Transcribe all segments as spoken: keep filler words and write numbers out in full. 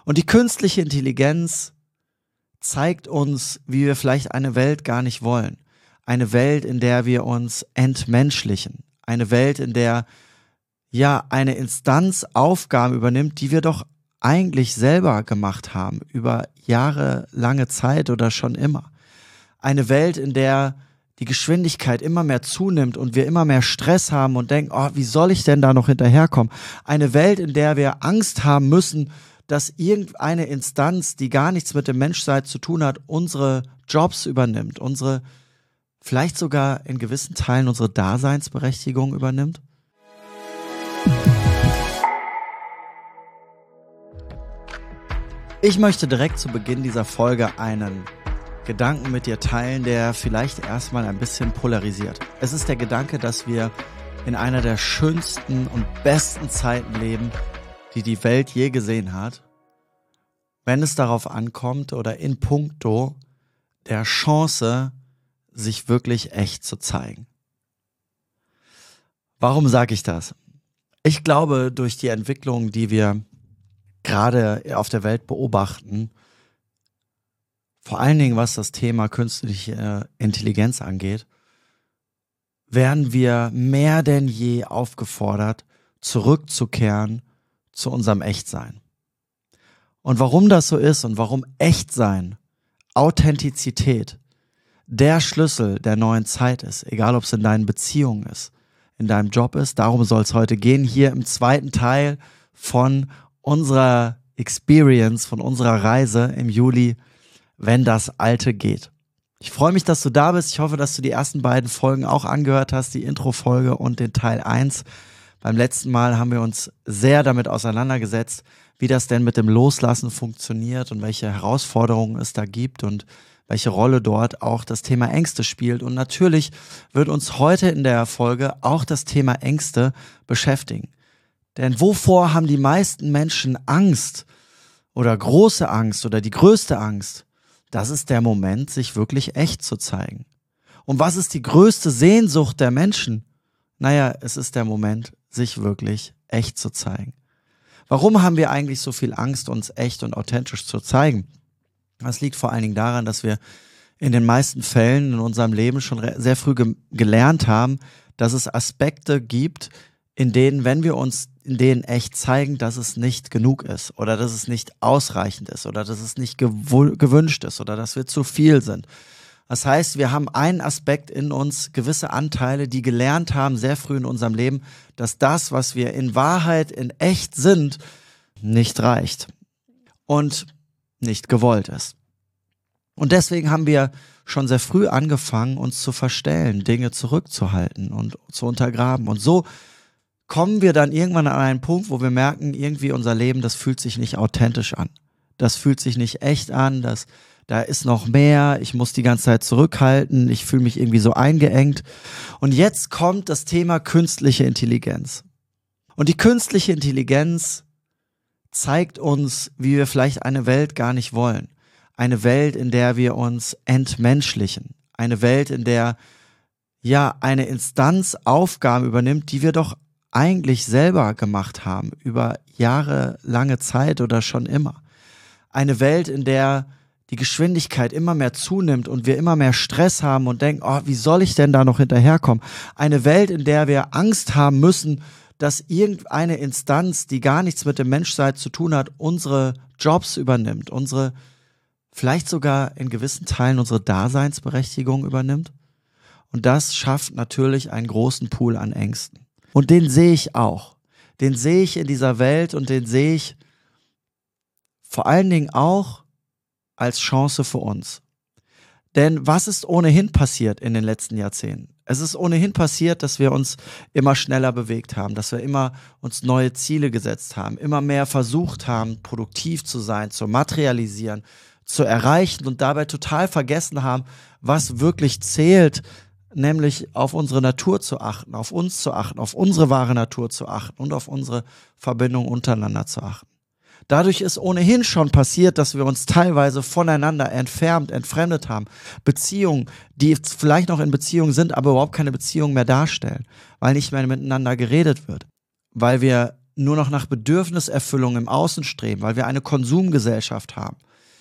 Und die künstliche Intelligenz zeigt uns, wie wir vielleicht eine Welt gar nicht wollen. Eine Welt, in der wir uns entmenschlichen. Eine Welt, in der ja eine Instanz Aufgaben übernimmt, die wir doch eigentlich selber gemacht haben, über jahrelange Zeit oder schon immer. Eine Welt, in der die Geschwindigkeit immer mehr zunimmt und wir immer mehr Stress haben und denken, oh, wie soll ich denn da noch hinterherkommen? Eine Welt, in der wir Angst haben müssen, dass irgendeine Instanz, die gar nichts mit dem Menschsein zu tun hat, unsere Jobs übernimmt, unsere, vielleicht sogar in gewissen Teilen unsere Daseinsberechtigung übernimmt? Ich möchte direkt zu Beginn dieser Folge einen Gedanken mit dir teilen, der vielleicht erstmal ein bisschen polarisiert. Es ist der Gedanke, dass wir in einer der schönsten und besten Zeiten leben, die die Welt je gesehen hat, wenn es darauf ankommt oder in puncto der Chance, sich wirklich echt zu zeigen. Warum sage ich das? Ich glaube, durch die Entwicklung, die wir gerade auf der Welt beobachten, vor allen Dingen was das Thema künstliche Intelligenz angeht, werden wir mehr denn je aufgefordert, zurückzukehren zu unserem Echtsein. Und warum das so ist und warum Echtsein, Authentizität der Schlüssel der neuen Zeit ist, egal ob es in deinen Beziehungen ist, in deinem Job ist, darum soll es heute gehen, hier im zweiten Teil von unserer Experience, von unserer Reise im Juli, wenn das Alte geht. Ich freue mich, dass du da bist. Ich hoffe, dass du die ersten beiden Folgen auch angehört hast, die Intro-Folge und den Teil eins. Beim letzten Mal haben wir uns sehr damit auseinandergesetzt, wie das denn mit dem Loslassen funktioniert und welche Herausforderungen es da gibt und welche Rolle dort auch das Thema Ängste spielt. Und natürlich wird uns heute in der Folge auch das Thema Ängste beschäftigen. Denn wovor haben die meisten Menschen Angst oder große Angst oder die größte Angst? Das ist der Moment, sich wirklich echt zu zeigen. Und was ist die größte Sehnsucht der Menschen? Naja, es ist der Moment, sich wirklich echt zu zeigen. Warum haben wir eigentlich so viel Angst, uns echt und authentisch zu zeigen? Das liegt vor allen Dingen daran, dass wir in den meisten Fällen in unserem Leben schon sehr früh ge- gelernt haben, dass es Aspekte gibt, in denen, wenn wir uns in denen echt zeigen, dass es nicht genug ist oder dass es nicht ausreichend ist oder dass es nicht gew- gewünscht ist oder dass wir zu viel sind. Das heißt, wir haben einen Aspekt in uns, gewisse Anteile, die gelernt haben, sehr früh in unserem Leben, dass das, was wir in Wahrheit, in echt sind, nicht reicht und nicht gewollt ist. Und deswegen haben wir schon sehr früh angefangen, uns zu verstellen, Dinge zurückzuhalten und zu untergraben. Und so kommen wir dann irgendwann an einen Punkt, wo wir merken, irgendwie unser Leben, das fühlt sich nicht authentisch an. Das fühlt sich nicht echt an, das, da ist noch mehr, ich muss die ganze Zeit zurückhalten, ich fühle mich irgendwie so eingeengt. Und jetzt kommt das Thema künstliche Intelligenz. Und die künstliche Intelligenz zeigt uns, wie wir vielleicht eine Welt gar nicht wollen. Eine Welt, in der wir uns entmenschlichen. Eine Welt, in der ja eine Instanz Aufgaben übernimmt, die wir doch eigentlich selber gemacht haben, über jahrelange Zeit oder schon immer. Eine Welt, in der die Geschwindigkeit immer mehr zunimmt und wir immer mehr Stress haben und denken, oh, wie soll ich denn da noch hinterherkommen? Eine Welt, in der wir Angst haben müssen, dass irgendeine Instanz, die gar nichts mit dem Menschsein zu tun hat, unsere Jobs übernimmt, unsere, vielleicht sogar in gewissen Teilen unsere Daseinsberechtigung übernimmt. Und das schafft natürlich einen großen Pool an Ängsten. Und den sehe ich auch. Den sehe ich in dieser Welt und den sehe ich vor allen Dingen auch als Chance für uns. Denn was ist ohnehin passiert in den letzten Jahrzehnten? Es ist ohnehin passiert, dass wir uns immer schneller bewegt haben, dass wir immer uns neue Ziele gesetzt haben, immer mehr versucht haben, produktiv zu sein, zu materialisieren, zu erreichen und dabei total vergessen haben, was wirklich zählt, nämlich auf unsere Natur zu achten, auf uns zu achten, auf unsere wahre Natur zu achten und auf unsere Verbindung untereinander zu achten. Dadurch ist ohnehin schon passiert, dass wir uns teilweise voneinander entfernt, entfremdet haben. Beziehungen, die vielleicht noch in Beziehungen sind, aber überhaupt keine Beziehungen mehr darstellen, weil nicht mehr miteinander geredet wird. Weil wir nur noch nach Bedürfniserfüllung im Außen streben, weil wir eine Konsumgesellschaft haben.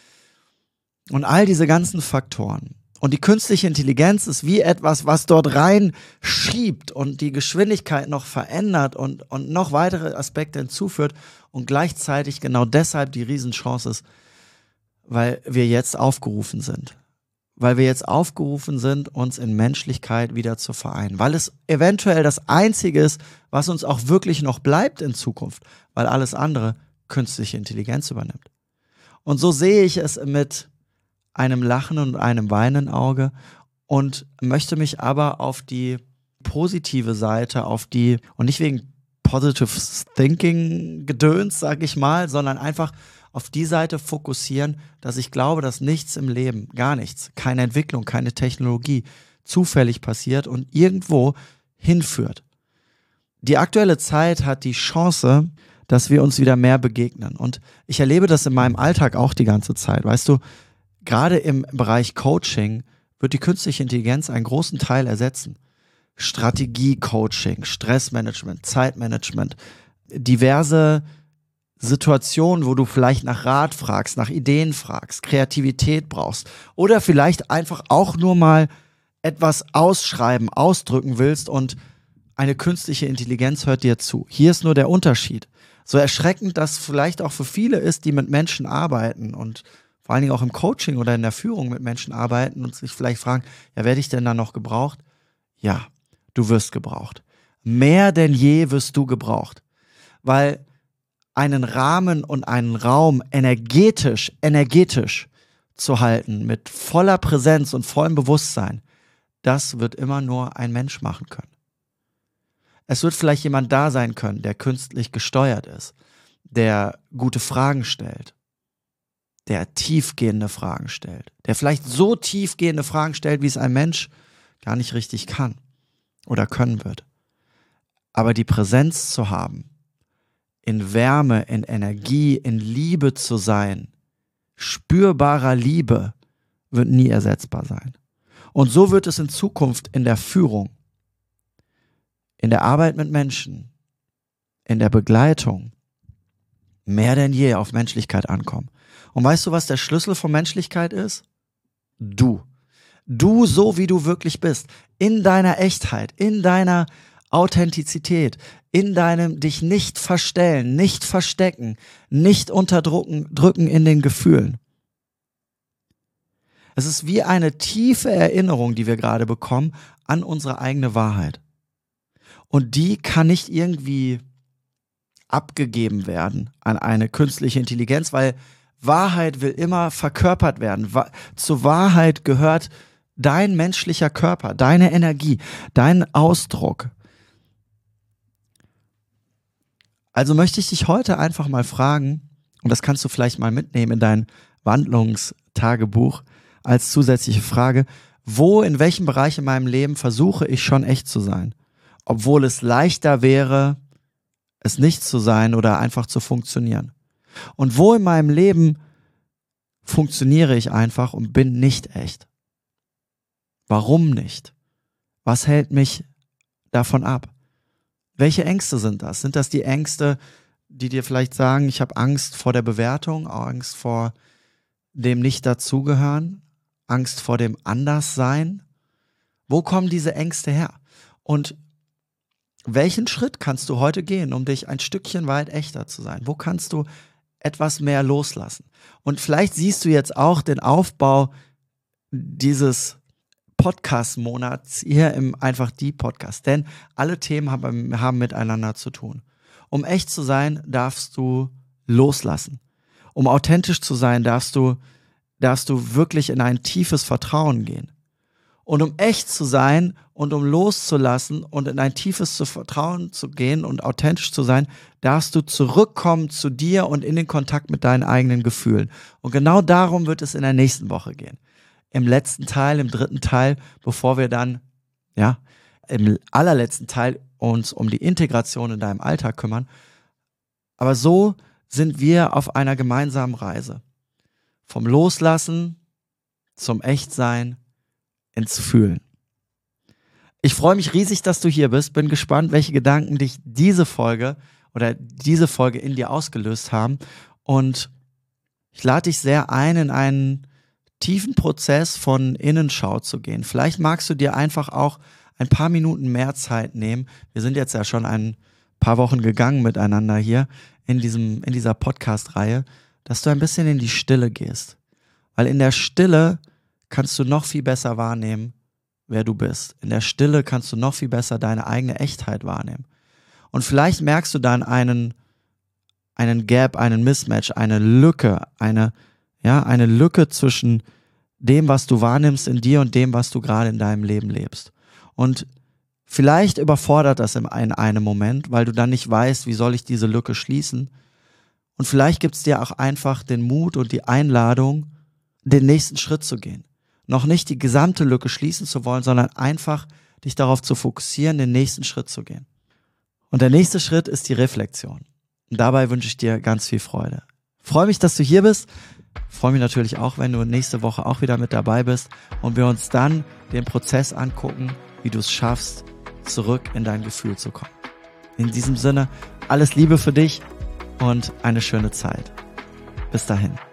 Und all diese ganzen Faktoren. Und die künstliche Intelligenz ist wie etwas, was dort rein schiebt und die Geschwindigkeit noch verändert und, und noch weitere Aspekte hinzuführt und gleichzeitig genau deshalb die Riesenchance ist, weil wir jetzt aufgerufen sind. Weil wir jetzt aufgerufen sind, uns in Menschlichkeit wieder zu vereinen. Weil es eventuell das Einzige ist, was uns auch wirklich noch bleibt in Zukunft. Weil alles andere künstliche Intelligenz übernimmt. Und so sehe ich es mit einem lachenden und einem weinenden Auge und möchte mich aber auf die positive Seite, auf die, und nicht wegen Positive Thinking Gedöns, sag ich mal, sondern einfach auf die Seite fokussieren, dass ich glaube, dass nichts im Leben, gar nichts, keine Entwicklung, keine Technologie zufällig passiert und irgendwo hinführt. Die aktuelle Zeit hat die Chance, dass wir uns wieder mehr begegnen. Und ich erlebe das in meinem Alltag auch die ganze Zeit. Weißt du, gerade im Bereich Coaching wird die künstliche Intelligenz einen großen Teil ersetzen. Strategie-Coaching, Stressmanagement, Zeitmanagement, diverse Situationen, wo du vielleicht nach Rat fragst, nach Ideen fragst, Kreativität brauchst oder vielleicht einfach auch nur mal etwas ausschreiben, ausdrücken willst und eine künstliche Intelligenz hört dir zu. Hier ist nur der Unterschied. So erschreckend das vielleicht auch für viele ist, die mit Menschen arbeiten und vor allen Dingen auch im Coaching oder in der Führung mit Menschen arbeiten und sich vielleicht fragen, ja, werde ich denn da noch gebraucht? Ja, du wirst gebraucht. Mehr denn je wirst du gebraucht. Weil einen Rahmen und einen Raum energetisch, energetisch zu halten, mit voller Präsenz und vollem Bewusstsein, das wird immer nur ein Mensch machen können. Es wird vielleicht jemand da sein können, der künstlich gesteuert ist, der gute Fragen stellt, der tiefgehende Fragen stellt, der vielleicht so tiefgehende Fragen stellt, wie es ein Mensch gar nicht richtig kann oder können wird. Aber die Präsenz zu haben, in Wärme, in Energie, in Liebe zu sein, spürbarer Liebe, wird nie ersetzbar sein. Und so wird es in Zukunft in der Führung, in der Arbeit mit Menschen, in der Begleitung mehr denn je auf Menschlichkeit ankommen. Und weißt du, was der Schlüssel von Menschlichkeit ist? Du. Du so, wie du wirklich bist. In deiner Echtheit, in deiner Authentizität, in deinem dich nicht verstellen, nicht verstecken, nicht unterdrücken drücken in den Gefühlen. Es ist wie eine tiefe Erinnerung, die wir gerade bekommen, an unsere eigene Wahrheit. Und die kann nicht irgendwie abgegeben werden an eine künstliche Intelligenz, weil Wahrheit will immer verkörpert werden. Wa- Zur Wahrheit gehört dein menschlicher Körper, deine Energie, dein Ausdruck. Also möchte ich dich heute einfach mal fragen, und das kannst du vielleicht mal mitnehmen in dein Wandlungstagebuch als zusätzliche Frage, wo, in welchem Bereich in meinem Leben versuche ich schon echt zu sein? Obwohl es leichter wäre, es nicht zu sein oder einfach zu funktionieren. Und wo in meinem Leben funktioniere ich einfach und bin nicht echt? Warum nicht? Was hält mich davon ab? Welche Ängste sind das? Sind das die Ängste, die dir vielleicht sagen, ich habe Angst vor der Bewertung, Angst vor dem Nicht-Dazugehören, Angst vor dem Anderssein? Wo kommen diese Ängste her? Und welchen Schritt kannst du heute gehen, um dich ein Stückchen weit echter zu sein? Wo kannst du etwas mehr loslassen? Und vielleicht siehst du jetzt auch den Aufbau dieses Podcast-Monats hier im Einfach die Podcast, denn alle Themen haben, haben miteinander zu tun. Um echt zu sein, darfst du loslassen. Um authentisch zu sein, darfst du, darfst du wirklich in ein tiefes Vertrauen gehen. Und um echt zu sein und um loszulassen und in ein tiefes Vertrauen zu gehen und authentisch zu sein, darfst du zurückkommen zu dir und in den Kontakt mit deinen eigenen Gefühlen. Und genau darum wird es in der nächsten Woche gehen. Im letzten Teil, im dritten Teil, bevor wir dann, ja, im allerletzten Teil uns um die Integration in deinem Alltag kümmern. Aber so sind wir auf einer gemeinsamen Reise. Vom Loslassen zum Echtsein ins Fühlen. Ich freue mich riesig, dass du hier bist. Bin gespannt, welche Gedanken dich diese Folge oder diese Folge in dir ausgelöst haben. Und ich lade dich sehr ein, in einen tiefen Prozess von Innenschau zu gehen. Vielleicht magst du dir einfach auch ein paar Minuten mehr Zeit nehmen. Wir sind jetzt ja schon ein paar Wochen gegangen miteinander hier in diesem, in dieser Podcast-Reihe, dass du ein bisschen in die Stille gehst. Weil in der Stille kannst du noch viel besser wahrnehmen, wer du bist. In der Stille kannst du noch viel besser deine eigene Echtheit wahrnehmen. Und vielleicht merkst du dann einen, einen Gap, einen Mismatch, eine Lücke, eine, ja, eine Lücke zwischen dem, was du wahrnimmst in dir und dem, was du gerade in deinem Leben lebst. Und vielleicht überfordert das in einem Moment, weil du dann nicht weißt, wie soll ich diese Lücke schließen. Und vielleicht gibt es dir auch einfach den Mut und die Einladung, den nächsten Schritt zu gehen. Noch nicht die gesamte Lücke schließen zu wollen, sondern einfach dich darauf zu fokussieren, den nächsten Schritt zu gehen. Und der nächste Schritt ist die Reflexion. Und dabei wünsche ich dir ganz viel Freude. Ich freue mich, dass du hier bist. Ich freue mich natürlich auch, wenn du nächste Woche auch wieder mit dabei bist und wir uns dann den Prozess angucken, wie du es schaffst, zurück in dein Gefühl zu kommen. In diesem Sinne, alles Liebe für dich und eine schöne Zeit. Bis dahin.